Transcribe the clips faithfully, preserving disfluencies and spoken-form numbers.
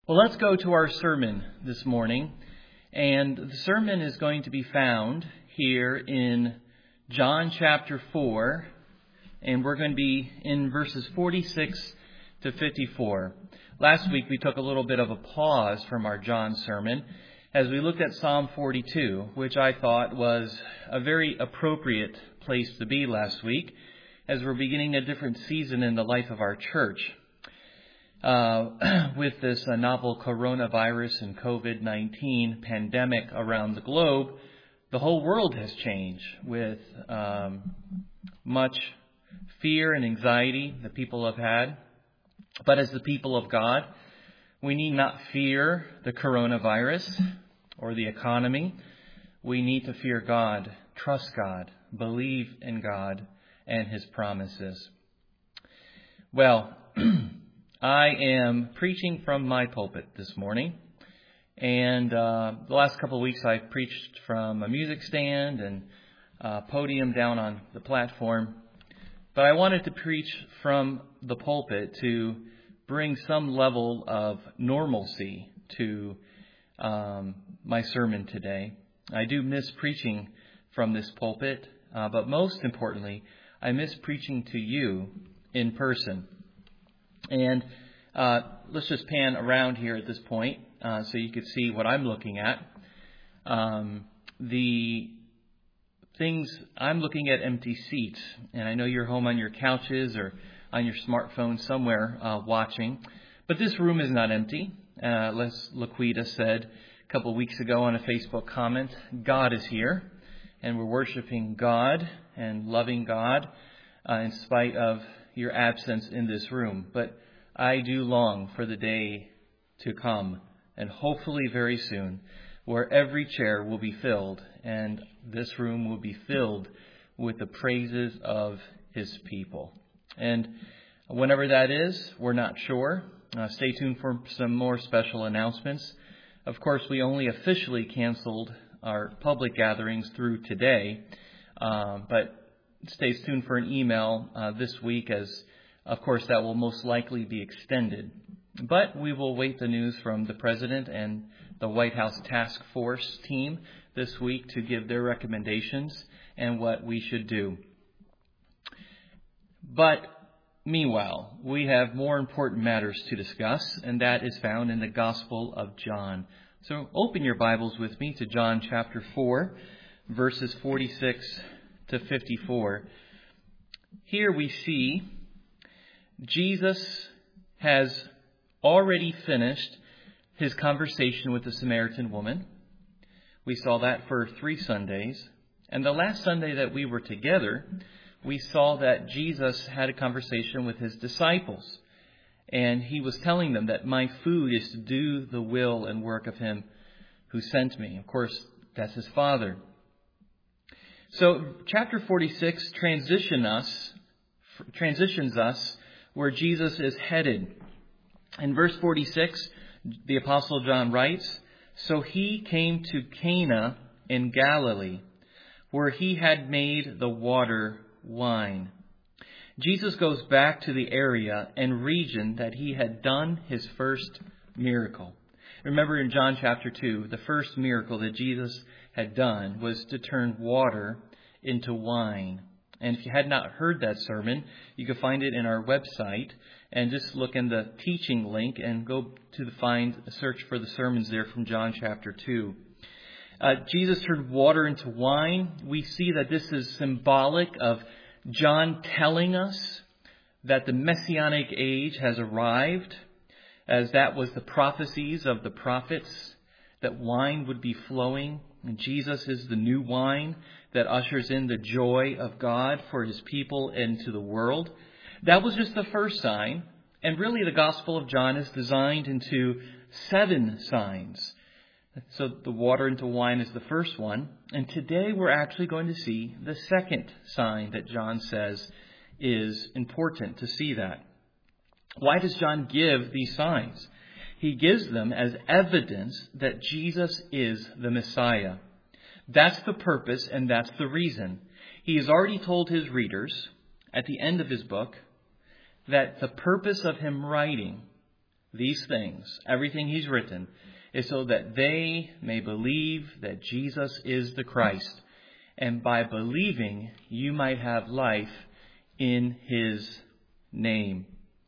Well, let's go to our sermon this morning. And the sermon is going to be found here in John chapter four. And we're going to be in verses forty-six to fifty-four. Last week we took a little bit of a pause from our John sermon as we looked at Psalm forty-two, which I thought was a very appropriate place to be last week as we're beginning a different season in the life of our church. Uh, with this uh, novel coronavirus and covid nineteen pandemic around the globe, the whole world has changed with um, much fear and anxiety that people have had. But as the people of God, we need not fear the coronavirus or the economy. We need to fear God, trust God, believe in God and His promises. Well, I am preaching from my pulpit this morning, and uh, the last couple of weeks I've preached from a music stand and a podium down on the platform, but I wanted to preach from the pulpit to bring some level of normalcy to um, my sermon today. I do miss preaching from this pulpit, uh, but most importantly, I miss preaching to you in person. And uh, let's just pan around here at this point uh, so you can see what I'm looking at. Um, the things, I'm looking at empty seats. And I know you're home on your couches or on your smartphone somewhere uh, watching. But this room is not empty. Uh, Les Laquita said a couple of weeks ago on a Facebook comment, God is here. And we're worshiping God and loving God uh, in spite of your absence in this room. But I do long for the day to come, and hopefully very soon, where every chair will be filled and this room will be filled with the praises of His people. And whenever that is, we're not sure. Uh, stay tuned for some more special announcements. Of course, we only officially canceled our public gatherings through today, uh, but stay tuned for an email uh, this week as, of course, that will most likely be extended. But we will wait the news from the President and the White House Task Force team this week to give their recommendations and what we should do. But meanwhile, we have more important matters to discuss, and that is found in the Gospel of John. So open your Bibles with me to John chapter four, verses forty-six to fifty-four. Here we see Jesus has already finished His conversation with the Samaritan woman. We saw that for three Sundays. And the last Sunday that we were together, we saw that Jesus had a conversation with His disciples. And He was telling them that my food is to do the will and work of Him who sent me. Of course, that's His Father. So chapter forty-six transition us, transitions us where Jesus is headed. In verse forty-six, the Apostle John writes, "So He came to Cana in Galilee, where He had made the water wine." Jesus goes back to the area and region that He had done His first miracle. Remember in John chapter two, the first miracle that Jesus had done was to turn water into wine. And if you had not heard that sermon, you can find it in our website and just look in the teaching link and go to the find, search for the sermons there from John chapter two. Uh, Jesus turned water into wine. We see that this is symbolic of John telling us that the Messianic age has arrived, as that was the prophecies of the prophets, that wine would be flowing. And Jesus is the new wine that ushers in the joy of God for His people and to the world. That was just the first sign. And really the Gospel of John is designed into seven signs. So the water into wine is the first one. And today we're actually going to see the second sign that John says is important to see that. Why does John give these signs? He gives them as evidence that Jesus is the Messiah. That's the purpose and that's the reason. He has already told his readers at the end of his book that the purpose of him writing these things, everything he's written, is so that they may believe that Jesus is the Christ. And by believing, you might have life in his name.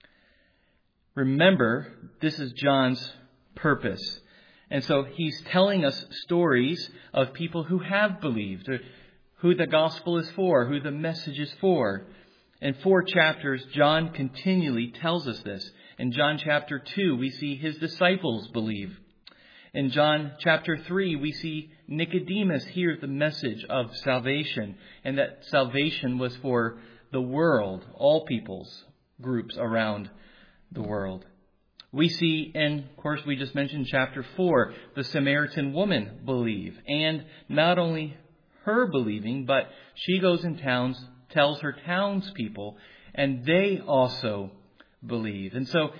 Remember, this is John's purpose. And so he's telling us stories of people who have believed, who the gospel is for, who the message is for. In four chapters, John continually tells us this. In John chapter two, we see his disciples believe. In John chapter three, we see Nicodemus hear the message of salvation, and that salvation was for the world, all peoples, groups around the world. We see, and of course we just mentioned chapter four, the Samaritan woman believe. And not only her believing, but she goes in towns, tells her townspeople, and they also believe. And so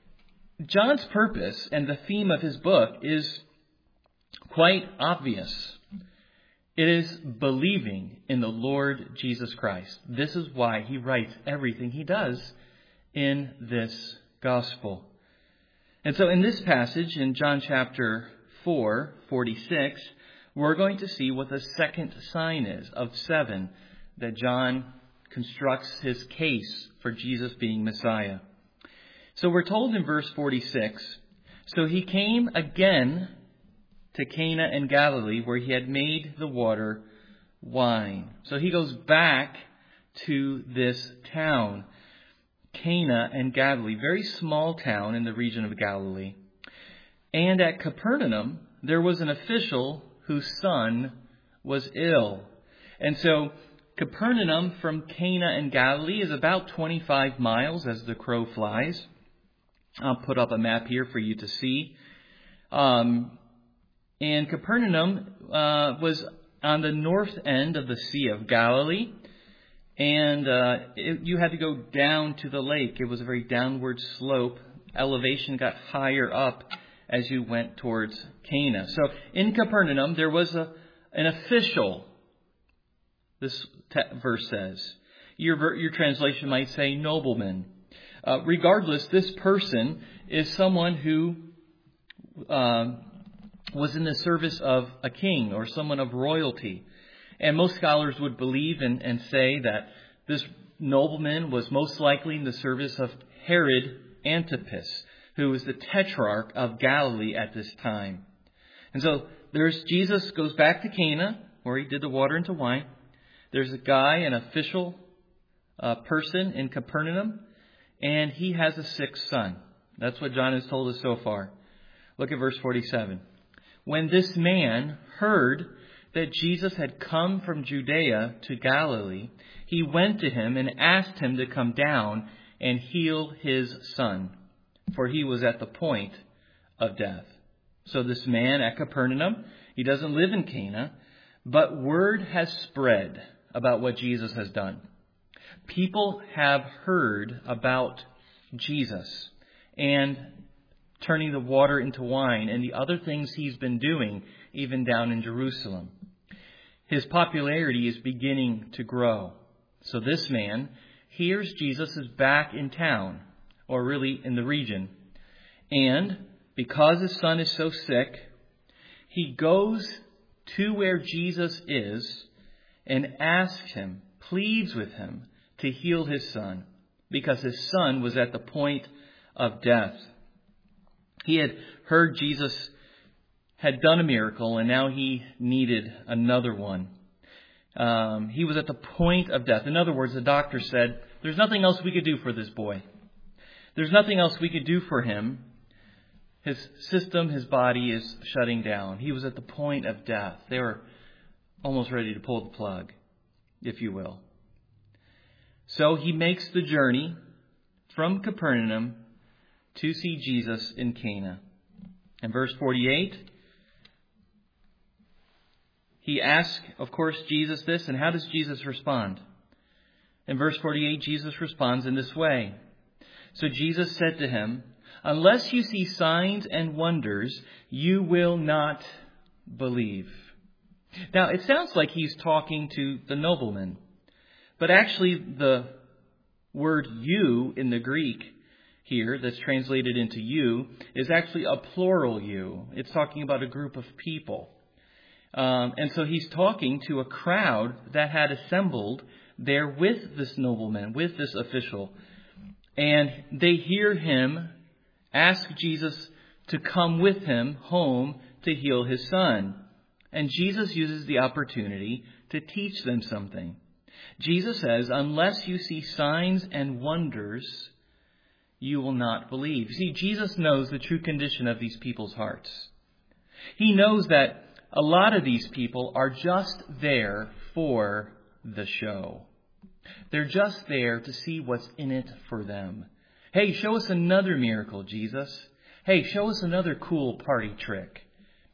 John's purpose and the theme of his book is quite obvious. It is believing in the Lord Jesus Christ. This is why he writes everything he does in this gospel. And so in this passage, in John chapter four, forty-six, we're going to see what the second sign is of seven that John constructs his case for Jesus being Messiah. So we're told in verse forty-six, so he came again to Cana in Galilee, where he had made the water wine. So he goes back to this town, Cana in Galilee, very small town in the region of Galilee. And at Capernaum, there was an official whose son was ill. And so Capernaum from Cana in Galilee is about twenty-five miles as the crow flies. I'll put up a map here for you to see. Um, and Capernaum uh, was on the north end of the Sea of Galilee. And uh, it, you had to go down to the lake. It was a very downward slope. Elevation got higher up as you went towards Cana. So in Capernaum, there was a, an official, this te- verse says. Your, your translation might say nobleman. Uh, regardless, this person is someone who uh, was in the service of a king or someone of royalty. And most scholars would believe and, and say that this nobleman was most likely in the service of Herod Antipas, who was the tetrarch of Galilee at this time. And so there's Jesus goes back to Cana, where he did the water into wine. There's a guy, an official uh, person in Capernaum, and he has a sick son. That's what John has told us so far. Look at verse forty-seven. When this man heard that Jesus had come from Judea to Galilee, he went to him and asked him to come down and heal his son, for he was at the point of death. So this man at Capernaum, he doesn't live in Cana, but word has spread about what Jesus has done. People have heard about Jesus and turning the water into wine and the other things he's been doing, even down in Jerusalem. His popularity is beginning to grow. So this man hears Jesus is back in town, or really in the region. And because his son is so sick, he goes to where Jesus is and asks him, pleads with him to heal his son, because his son was at the point of death. He had heard Jesus had done a miracle, and now he needed another one. Um, he was at the point of death. In other words, the doctor said, there's nothing else we could do for this boy. There's nothing else we could do for him. His system, his body is shutting down. He was at the point of death. They were almost ready to pull the plug, if you will. So he makes the journey from Capernaum to see Jesus in Cana. In verse forty-eight, he asks, of course, Jesus this, and how does Jesus respond? In verse forty-eight, Jesus responds in this way. So Jesus said to him, unless you see signs and wonders, you will not believe. Now, it sounds like he's talking to the nobleman, but actually the word you in the Greek here that's translated into you is actually a plural you. It's talking about a group of people. Um, and so he's talking to a crowd that had assembled there with this nobleman, with this official. And they hear him ask Jesus to come with him home to heal his son. And Jesus uses the opportunity to teach them something. Jesus says, unless you see signs and wonders, you will not believe. You see, Jesus knows the true condition of these people's hearts. He knows that a lot of these people are just there for the show. They're just there to see what's in it for them. Hey, show us another miracle, Jesus. Hey, show us another cool party trick.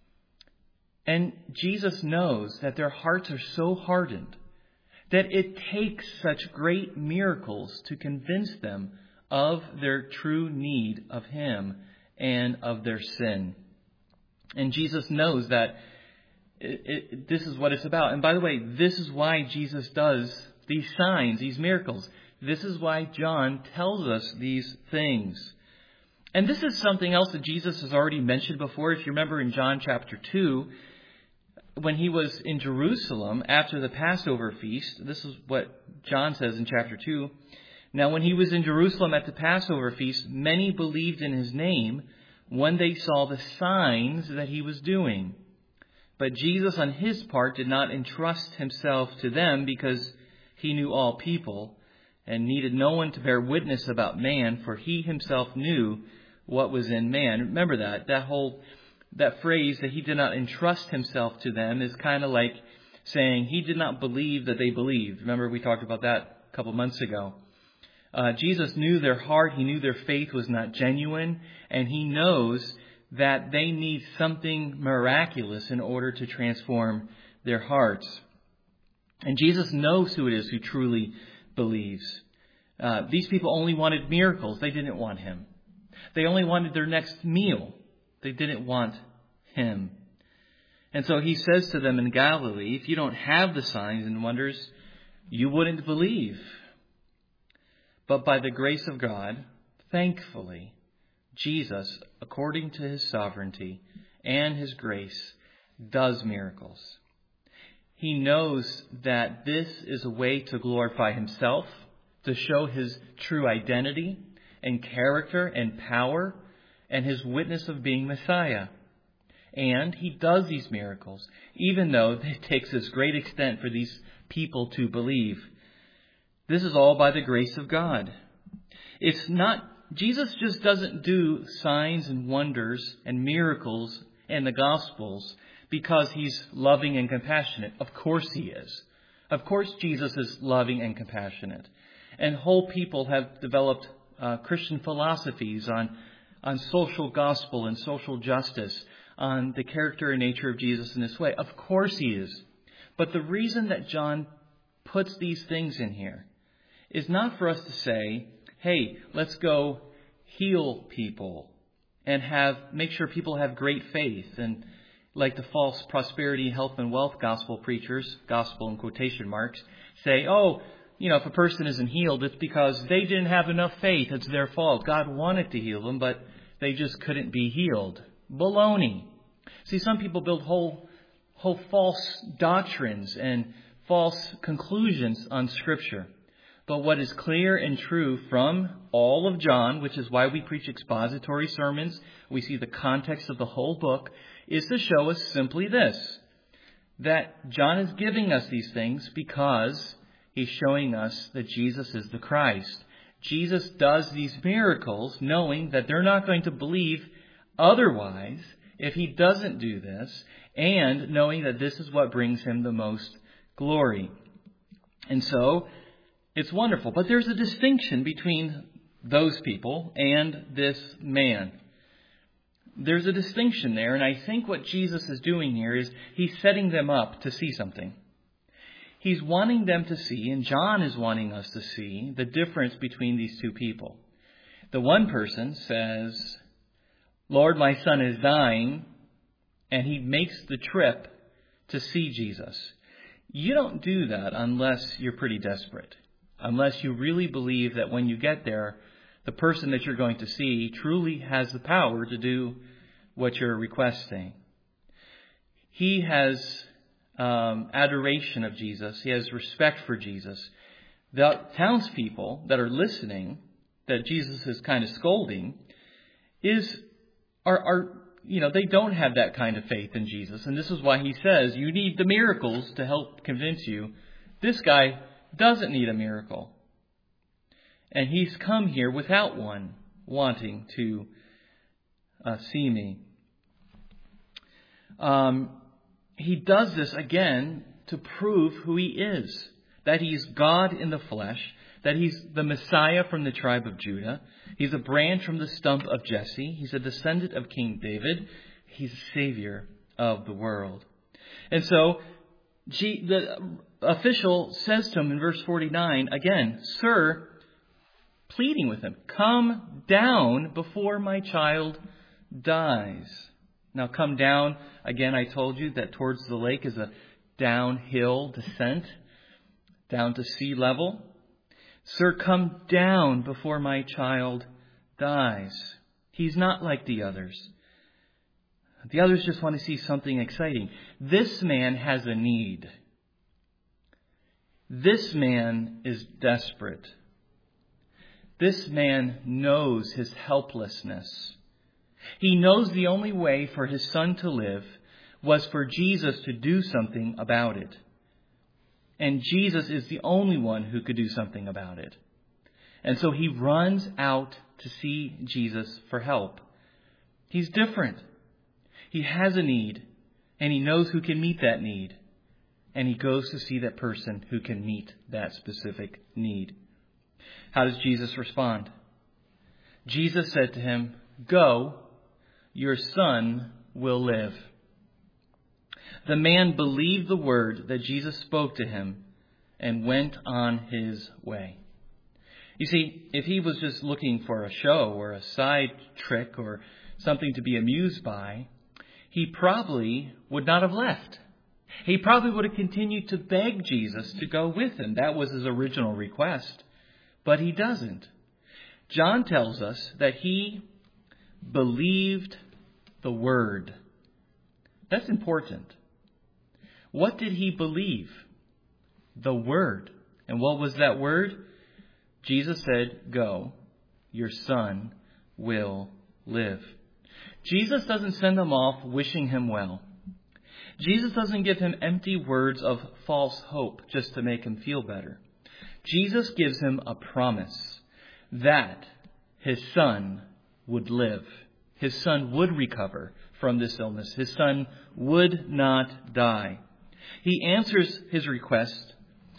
And Jesus knows that their hearts are so hardened that it takes such great miracles to convince them of their true need of Him and of their sin. And Jesus knows that it, it, this is what it's about. And by the way, this is why Jesus does these signs, these miracles. This is why John tells us these things. And this is something else that Jesus has already mentioned before. If you remember in John chapter two, when he was in Jerusalem after the Passover feast, this is what John says in chapter two. Now, when he was in Jerusalem at the Passover feast, many believed in his name when they saw the signs that he was doing. But Jesus, on his part, did not entrust himself to them because he knew all people and needed no one to bear witness about man, for he himself knew what was in man. Remember that. That whole that phrase that he did not entrust himself to them is kind of like saying he did not believe that they believed. Remember, we talked about that a couple months ago. Uh, Jesus knew their heart. He knew their faith was not genuine. And he knows that they need something miraculous in order to transform their hearts. And Jesus knows who it is who truly believes. Uh, these people only wanted miracles. They didn't want him. They only wanted their next meal. They didn't want him. And so he says to them in Galilee, if you don't have the signs and wonders, you wouldn't believe. But by the grace of God, thankfully, Jesus, according to his sovereignty and his grace, does miracles. He knows that this is a way to glorify himself, to show his true identity and character and power and his witness of being Messiah. And he does these miracles, even though it takes this great extent for these people to believe. This is all by the grace of God. It's not, Jesus just doesn't do signs and wonders and miracles in the Gospels because he's loving and compassionate. Of course he is. Of course Jesus is loving and compassionate. And whole people have developed uh, Christian philosophies on, on social gospel and social justice, on the character and nature of Jesus in this way. Of course he is. But the reason that John puts these things in here is not for us to say, hey, let's go heal people and have make sure people have great faith. And like the false prosperity, health, and wealth gospel preachers, gospel in quotation marks, say, oh, you know, if a person isn't healed, it's because they didn't have enough faith. It's their fault. God wanted to heal them, but they just couldn't be healed. Baloney. See, some people build whole, whole false doctrines and false conclusions on Scripture. But what is clear and true from all of John, which is why we preach expository sermons, we see the context of the whole book, is to show us simply this, that John is giving us these things because he's showing us that Jesus is the Christ. Jesus does these miracles knowing that they're not going to believe otherwise if he doesn't do this, and knowing that this is what brings him the most glory. And so, it's wonderful. But there's a distinction between those people and this man. There's a distinction there, and I think what Jesus is doing here is he's setting them up to see something. He's wanting them to see, and John is wanting us to see, the difference between these two people. The one person says, Lord, my son is dying, and he makes the trip to see Jesus. You don't do that unless you're pretty desperate. Unless you really believe that when you get there, The person that you're going to see truly has the power to do what you're requesting. He has um, adoration of Jesus. He has respect for Jesus. The townspeople that are listening, that Jesus is kind of scolding, is are, are you know, they don't have that kind of faith in Jesus. And this is why he says, you need the miracles to help convince you. This guy doesn't need a miracle. And he's come here without one, wanting to uh, see me. Um, he does this again to prove who he is. That he's God in the flesh. That he's the Messiah from the tribe of Judah. He's a branch from the stump of Jesse. He's a descendant of King David. He's a Savior of the world. And so G, the official says to him in verse forty-nine, again, Sir, pleading with him, come down before my child dies. Now come down, again, I told you that towards the lake is a downhill descent, down to sea level. Sir, come down before my child dies. He's not like the others. The others just want to see something exciting. This man has a need. This man is desperate. This man knows his helplessness. He knows the only way for his son to live was for Jesus to do something about it. And Jesus is the only one who could do something about it. And so he runs out to see Jesus for help. He's different. He has a need, and he knows who can meet that need. And he goes to see that person who can meet that specific need. How does Jesus respond? Jesus said to him, Go, your son will live. The man believed the word that Jesus spoke to him and went on his way. You see, if he was just looking for a show or a side trick or something to be amused by, he probably would not have left. He probably would have continued to beg Jesus to go with him. That was his original request. But he doesn't. John tells us that he believed the word. That's important. What did he believe? The word. And what was that word? Jesus said, Go, your son will live. Jesus doesn't send him off wishing him well. Jesus doesn't give him empty words of false hope just to make him feel better. Jesus gives him a promise that his son would live. His son would recover from this illness. His son would not die. He answers his request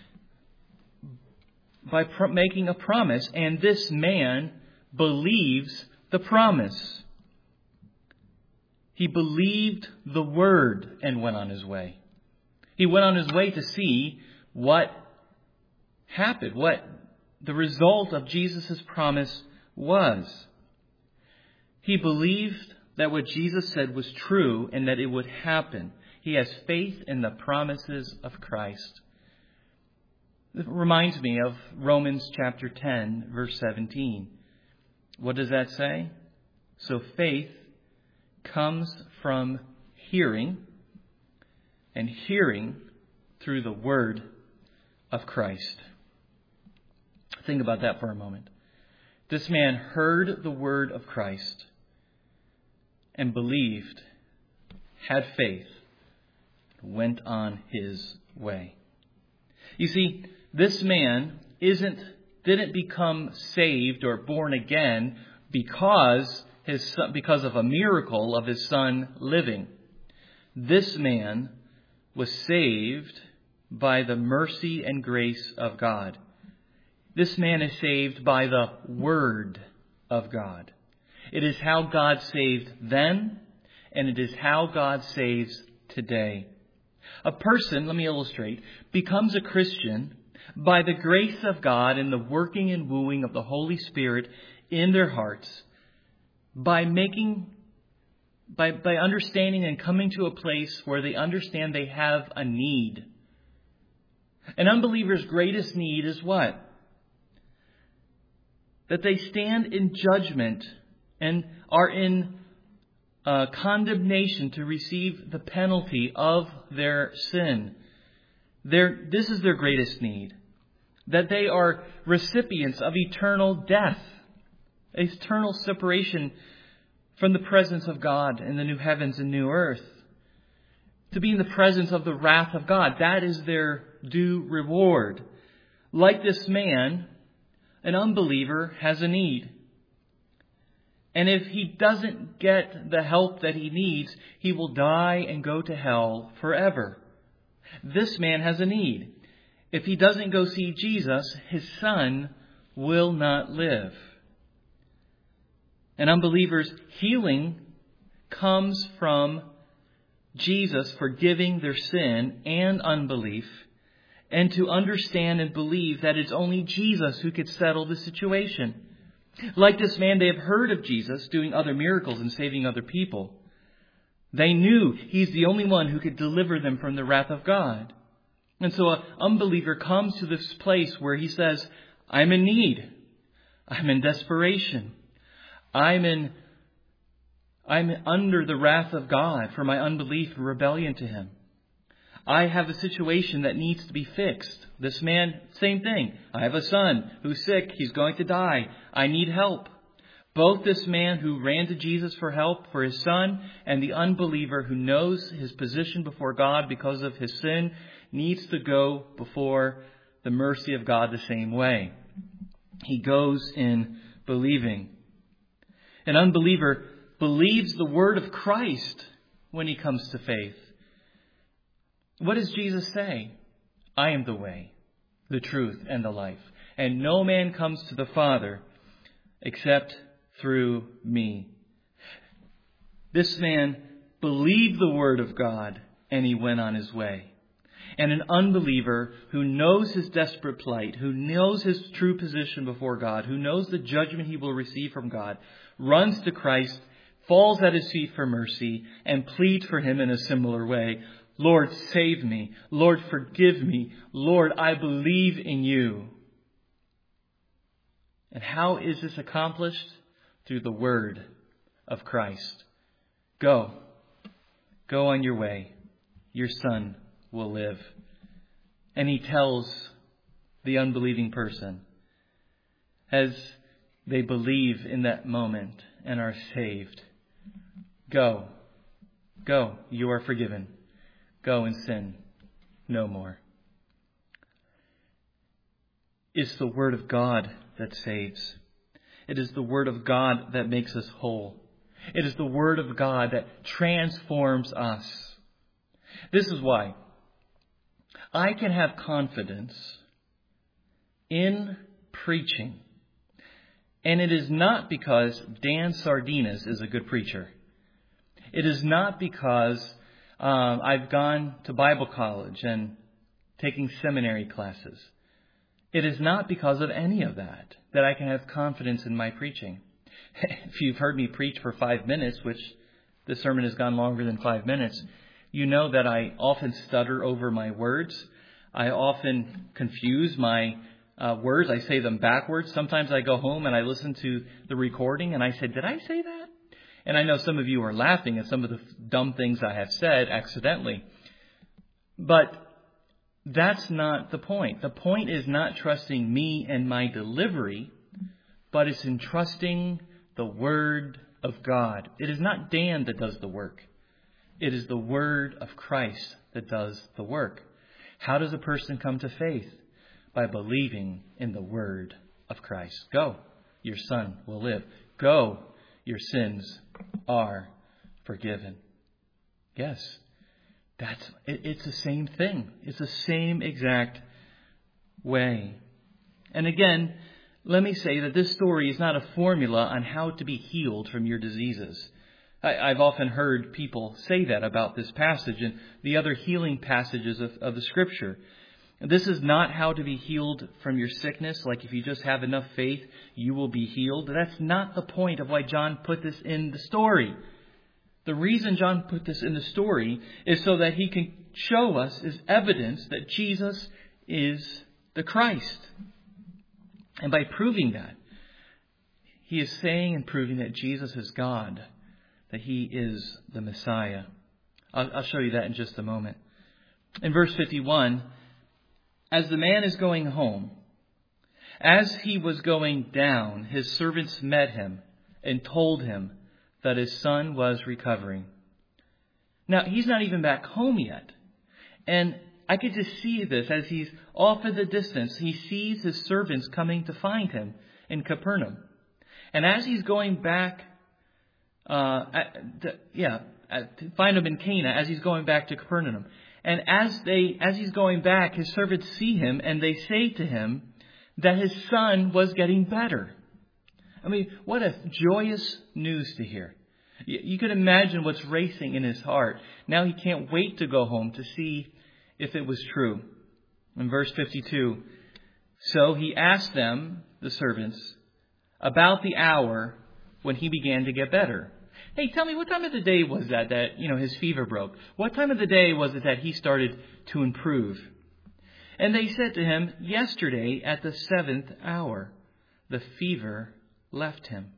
by pr- making a promise, and this man believes the promise. He believed the word and went on his way. He went on his way to see what happened, what the result of Jesus' promise was. He believed that what Jesus said was true and that it would happen. He has faith in the promises of Christ. It reminds me of Romans chapter ten, verse seventeen. What does that say? So faith comes from hearing, and hearing through the word of Christ. Think about that for a moment. This man heard the word of Christ and believed, had faith, went on his way. You see, this man isn't didn't become saved or born again because his son, because of a miracle of his son living. This man was saved by the mercy and grace of God. This man is saved by the word of God. It is how God saved then, and it is how God saves today. A person, let me illustrate, becomes a Christian by the grace of God and the working and wooing of the Holy Spirit in their hearts, by making, by, by understanding and coming to a place where they understand they have a need. An unbeliever's greatest need is what? that they stand in judgment and are in uh, condemnation to receive the penalty of their sin. Their, this is their greatest need. That they are recipients of eternal death, eternal separation from the presence of God in the new heavens and new earth. To be in the presence of the wrath of God, that is their due reward. Like this man, an unbeliever has a need. And if he doesn't get the help that he needs, he will die and go to hell forever. This man has a need. If he doesn't go see Jesus, his son will not live. An unbeliever's healing comes from Jesus forgiving their sin and unbelief, and to understand and believe that it's only Jesus who could settle the situation. Like this man, they have heard of Jesus doing other miracles and saving other people. They knew He's the only one who could deliver them from the wrath of God. And so an unbeliever comes to this place where he says, I'm in need. I'm in desperation. I'm in, I'm under the wrath of God for my unbelief and rebellion to Him. I have a situation that needs to be fixed. This man, same thing. I have a son who's sick. He's going to die. I need help. Both this man who ran to Jesus for help for his son and the unbeliever who knows his position before God because of his sin needs to go before the mercy of God the same way. He goes in believing. An unbeliever believes the word of Christ when he comes to faith. What does Jesus say? I am the way, the truth, and the life. And no man comes to the Father except through me. This man believed the word of God and he went on his way. And an unbeliever who knows his desperate plight, who knows his true position before God, who knows the judgment he will receive from God, runs to Christ, falls at His feet for mercy, and pleads for Him in a similar way. Lord, save me. Lord, forgive me. Lord, I believe in You. And how is this accomplished? Through the word of Christ. Go. Go on your way. Your son will live. And He tells the unbelieving person, as they believe in that moment and are saved, go. Go. You are forgiven. Go and sin no more. It's the word of God that saves. It is the word of God that makes us whole. It is the word of God that transforms us. This is why I can have confidence in preaching. And it is not because Dan Sardinas is a good preacher. It is not because um, I've gone to Bible college and taking seminary classes. It is not because of any of that that I can have confidence in my preaching. If you've heard me preach for five minutes, which the sermon has gone longer than five minutes, you know that I often stutter over my words. I often confuse my uh, words. I say them backwards. Sometimes I go home and I listen to the recording and I say, did I say that? And I know some of you are laughing at some of the dumb things I have said accidentally. But that's not the point. The point is not trusting me and my delivery, but it's in trusting the Word of God. It is not Dan that does the work. It is the Word of Christ that does the work. How does a person come to faith? By believing in the Word of Christ. Go, your son will live. Go, your sins are forgiven. Yes. That's it, it's the same thing. It's the same exact way. And again, let me say that this story is not a formula on how to be healed from your diseases. I, I've often heard people say that about this passage and the other healing passages of, of the Scripture. This is not how to be healed from your sickness. Like if you just have enough faith, you will be healed. That's not the point of why John put this in the story. The reason John put this in the story is so that he can show us as evidence that Jesus is the Christ. And by proving that, he is saying and proving that Jesus is God, that he is the Messiah. I'll, I'll show you that in just a moment. In verse fifty-one, as the man is going home, as he was going down, his servants met him and told him that his son was recovering. Now, he's not even back home yet. And I could just see this as he's off in the distance. He sees his servants coming to find him in Capernaum. And as he's going back, uh, to, yeah, to find him in Cana, as he's going back to Capernaum. And as they, as he's going back, his servants see him and they say to him that his son was getting better. I mean, what a joyous news to hear. You can imagine what's racing in his heart. Now he can't wait to go home to see if it was true. In verse fifty-two, so he asked them, the servants, about the hour when he began to get better. Hey, tell me, what time of the day was that, that, you know, his fever broke? What time of the day was it that he started to improve? And they said to him, yesterday at the seventh hour, the fever left him.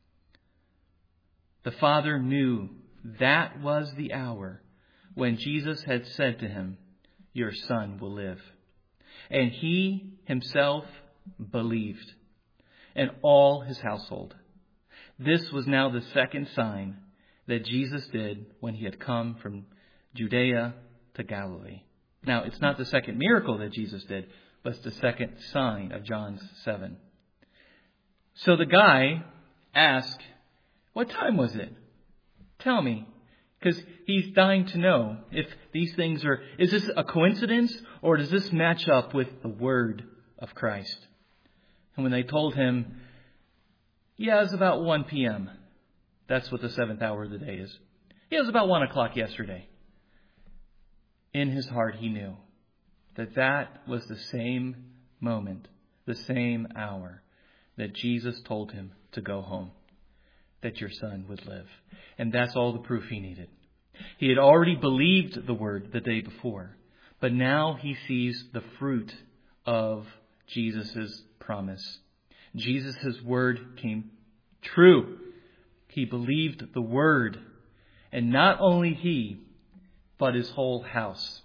The father knew that was the hour when Jesus had said to him, your son will live. And he himself believed, and all his household. This was now the second sign that Jesus did when he had come from Judea to Galilee. Now, it's not the second miracle that Jesus did, but it's the second sign of John seven. So the guy asked, what time was it? Tell me. Because he's dying to know if these things are, is this a coincidence or does this match up with the word of Christ? And when they told him, yeah, it's about one p.m. That's what the seventh hour of the day is. Yeah, it was about one o'clock yesterday. In his heart, he knew that that was the same moment, the same hour that Jesus told him to go home, that your son would live. And that's all the proof he needed. He had already believed the word the day before, but now he sees the fruit of Jesus' promise. Jesus' word came true. He believed the word, and not only he, but his whole house.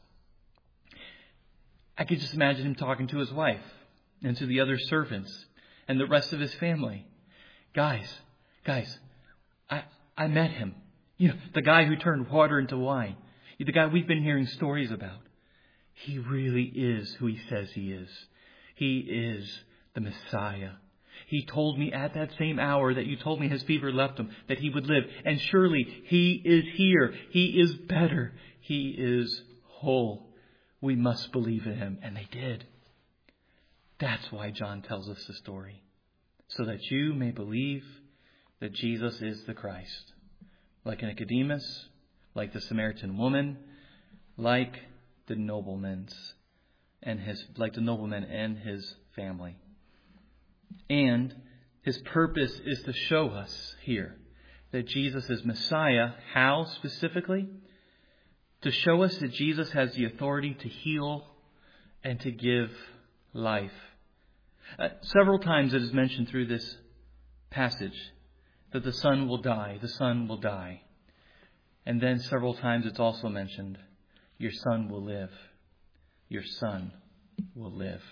I could just imagine him talking to his wife and to the other servants and the rest of his family. Guys, guys, I, I met him. You know, the guy who turned water into wine. The guy we've been hearing stories about. He really is who he says he is. He is the Messiah. He told me at that same hour that you told me his fever left him, that he would live. And surely he is here. He is better. He is whole. We must believe in him. And they did. That's why John tells us the story. So that you may believe that Jesus is the Christ. Like Nicodemus, like the Samaritan woman, like the nobleman's and his, like the nobleman and his family. And his purpose is to show us here that Jesus is Messiah. How specifically? To show us that Jesus has the authority to heal and to give life. Uh, several times it is mentioned through this passage that the son will die, the son will die. And then several times it's also mentioned, your son will live. Your son will live.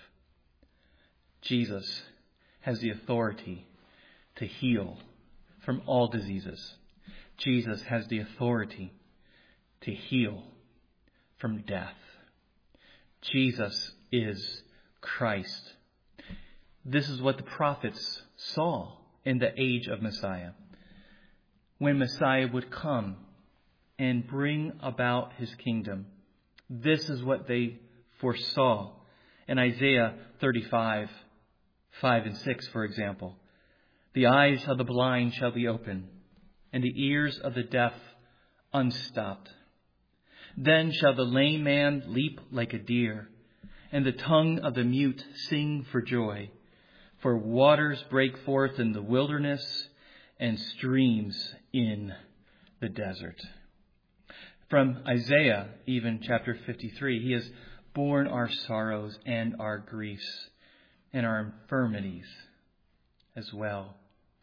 Jesus has the authority to heal from all diseases. Jesus has the authority to heal from death. Jesus is Christ. This is what the prophets saw in the age of Messiah. When Messiah would come and bring about his kingdom. This is what they foresaw. In Isaiah thirty-five, five and six, for example. The eyes of the blind shall be opened, and the ears of the deaf unstopped. Then shall the lame man leap like a deer, and the tongue of the mute sing for joy. For waters break forth in the wilderness, and streams in the desert. From Isaiah, even chapter fifty-three, he has borne our sorrows and our griefs and our infirmities as well.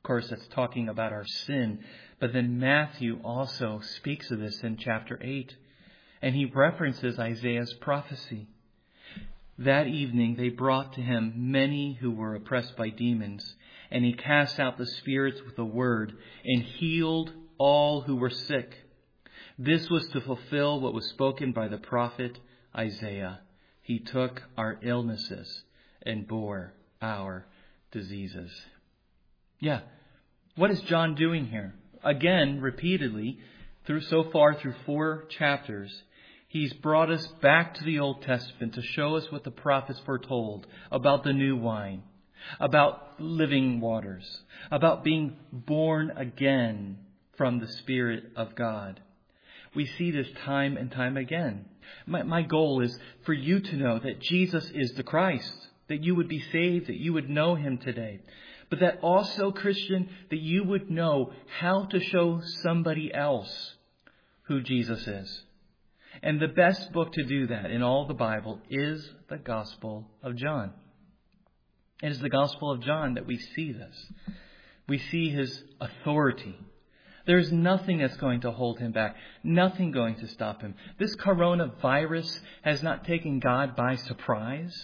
course, that's talking about our sin. But then Matthew also speaks of this in chapter eight. And he references Isaiah's prophecy. That evening they brought to him many who were oppressed by demons, and he cast out the spirits with a word and healed all who were sick. This was to fulfill what was spoken by the prophet Isaiah. He took our illnesses and bore our diseases. Yeah, what is John doing here? Again, repeatedly, through so far through four chapters, he's brought us back to the Old Testament to show us what the prophets foretold about the new wine, about living waters, about being born again from the Spirit of God. We see this time and time again. My, my goal is for you to know that Jesus is the Christ, that you would be saved, that you would know him today. But that also, Christian, that you would know how to show somebody else who Jesus is. And the best book to do that in all the Bible is the Gospel of John. It is the Gospel of John that we see this. We see his authority. There's nothing that's going to hold him back. Nothing going to stop him. This coronavirus has not taken God by surprise.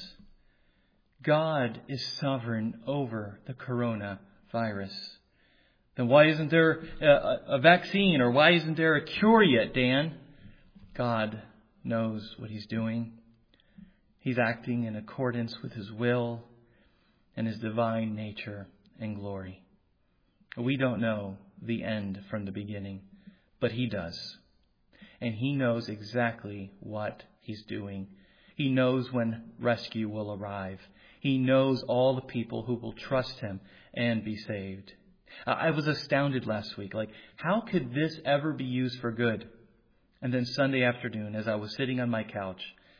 God is sovereign over the coronavirus. Then why isn't there a, a vaccine, or why isn't there a cure yet, Dan? God knows what he's doing. He's acting in accordance with his will and his divine nature and glory. We don't know the end from the beginning, but he does. And he knows exactly what he's doing. He knows when rescue will arrive. He knows all the people who will trust him and be saved. I was astounded last week. Like, how could this ever be used for good? And then Sunday afternoon, as I was sitting on my couch,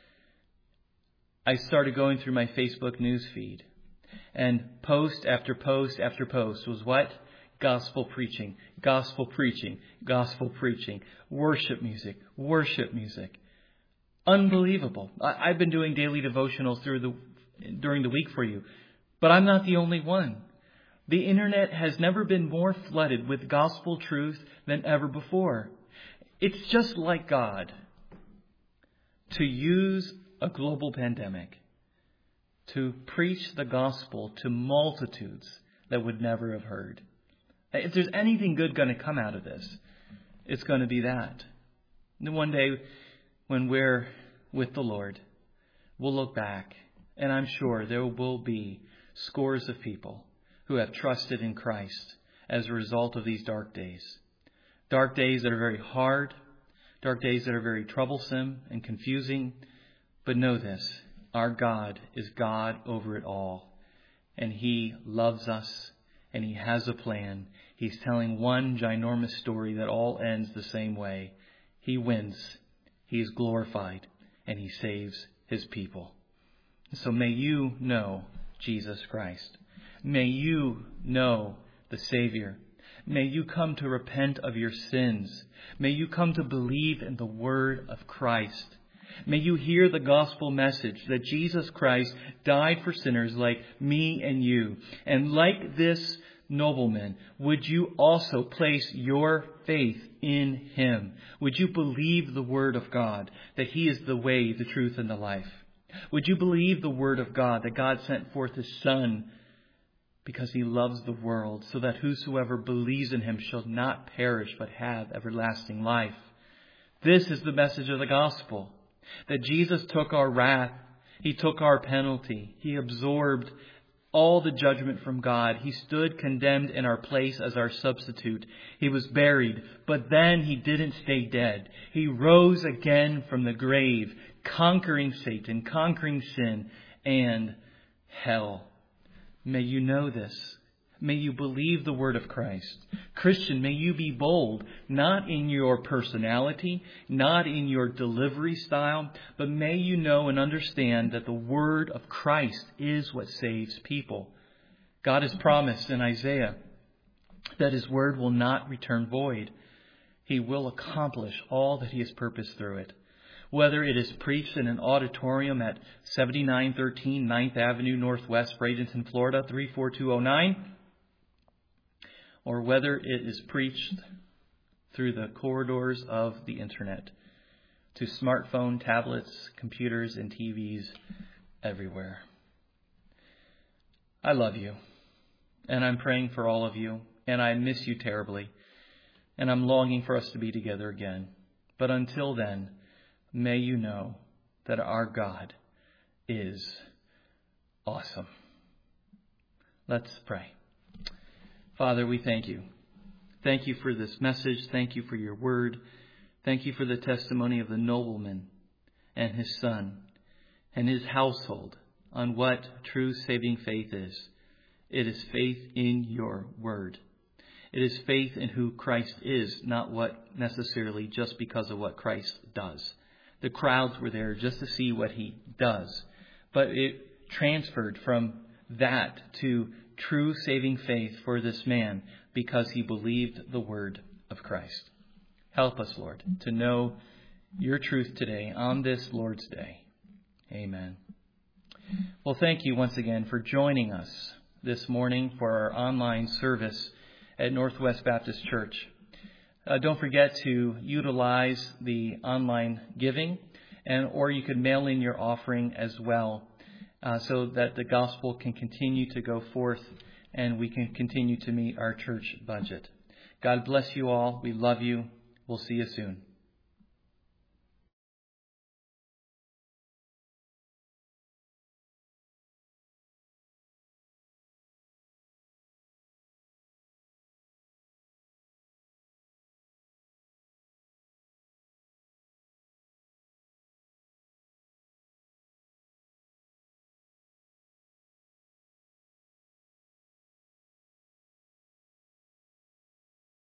I started going through my Facebook news feed. And post after post after post was what? Gospel preaching, gospel preaching, gospel preaching, worship music, worship music. Unbelievable. I, I've been doing daily devotionals through the during the week for you, but I'm not the only one. The internet has never been more flooded with gospel truth than ever before. It's just like God to use a global pandemic to preach the gospel to multitudes that would never have heard. If there's anything good going to come out of this, it's going to be that. And one day when we're with the Lord, we'll look back, and I'm sure there will be scores of people who have trusted in Christ as a result of these dark days. Dark days that are very hard, dark days that are very troublesome and confusing. But know this, our God is God over it all. And he loves us, and he has a plan. He's telling one ginormous story that all ends the same way. He wins, he is glorified, and he saves his people. So may you know Jesus Christ. May you know the Savior. May you come to repent of your sins. May you come to believe in the word of Christ. May you hear the gospel message that Jesus Christ died for sinners like me and you. And like this nobleman, would you also place your faith in him? Would you believe the word of God, that he is the way, the truth, and the life? Would you believe the word of God, that God sent forth his Son because he loves the world, so that whosoever believes in him shall not perish but have everlasting life? This is the message of the gospel, that Jesus took our wrath. He took our penalty. He absorbed all the judgment from God. He stood condemned in our place as our substitute. He was buried, but then he didn't stay dead. He rose again from the grave, conquering Satan, conquering sin and hell. May you know this. May you believe the word of Christ. Christian, may you be bold, not in your personality, not in your delivery style, but may you know and understand that the word of Christ is what saves people. God has promised in Isaiah that his word will not return void. He will accomplish all that he has purposed through it. Whether it is preached in an auditorium at seventy-nine thirteen ninth Avenue Northwest, Bradenton, Florida, three four two oh nine, or whether it is preached through the corridors of the internet to smartphone, tablets, computers, and T Vs everywhere. I love you, and I'm praying for all of you, and I miss you terribly, and I'm longing for us to be together again. But until then, may you know that our God is awesome. Let's pray. Father, we thank you. Thank you for this message. Thank you for your word. Thank you for the testimony of the nobleman and his son and his household on what true saving faith is. It is faith in your word. It is faith in who Christ is, not what necessarily just because of what Christ does. The crowds were there just to see what he does, but it transferred from that to true saving faith for this man because he believed the word of Christ. Help us, Lord, to know your truth today on this Lord's Day. Amen. Well, thank you once again for joining us this morning for our online service at Northwest Baptist Church. Uh, don't forget to utilize the online giving, and or you could mail in your offering as well, uh, so that the gospel can continue to go forth and we can continue to meet our church budget. God bless you all. We love you. We'll see you soon.